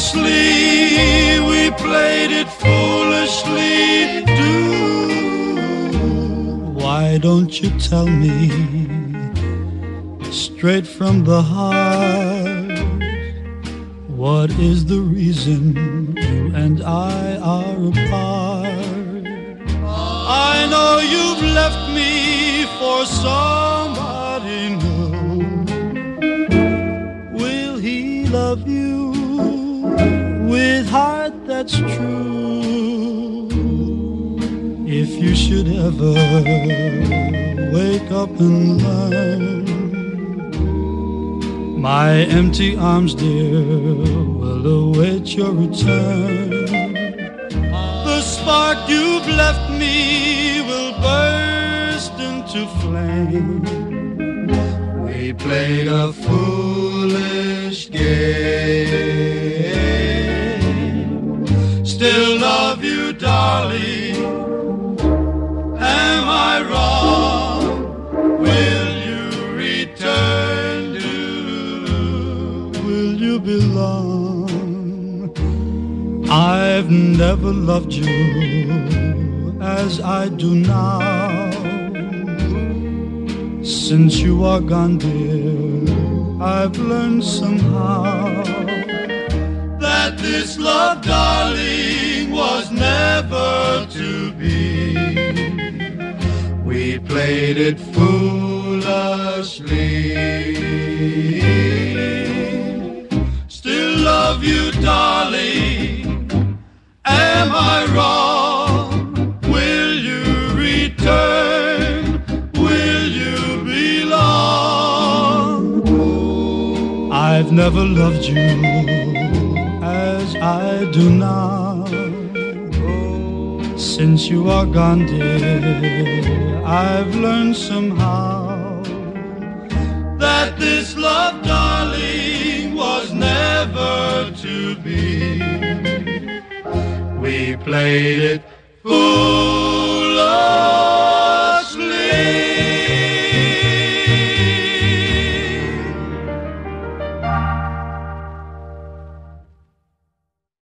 foolishly, we played it foolishly too. Why don't you tell me straight from the heart, what is the reason you and I are apart? I know you've left me for somebody new. Will he love you with heart that's true? If you should ever wake up and learn, my empty arms, dear, will await your return. The spark you've left me will burst into flame. We played a foolish game. Still love you, darling. Am I wrong? Will you return to? Will you belong? I've never loved you as I do now. Since you are gone, dear, I've learned somehow that this love, darling, was never to be. We played it foolishly. Still love you, darling. Am I wrong? Will you return? Will you belong? I've never loved you as I do now. Since you are gone, dear, I've learned somehow that this love, darling, was never to be. We played it fool.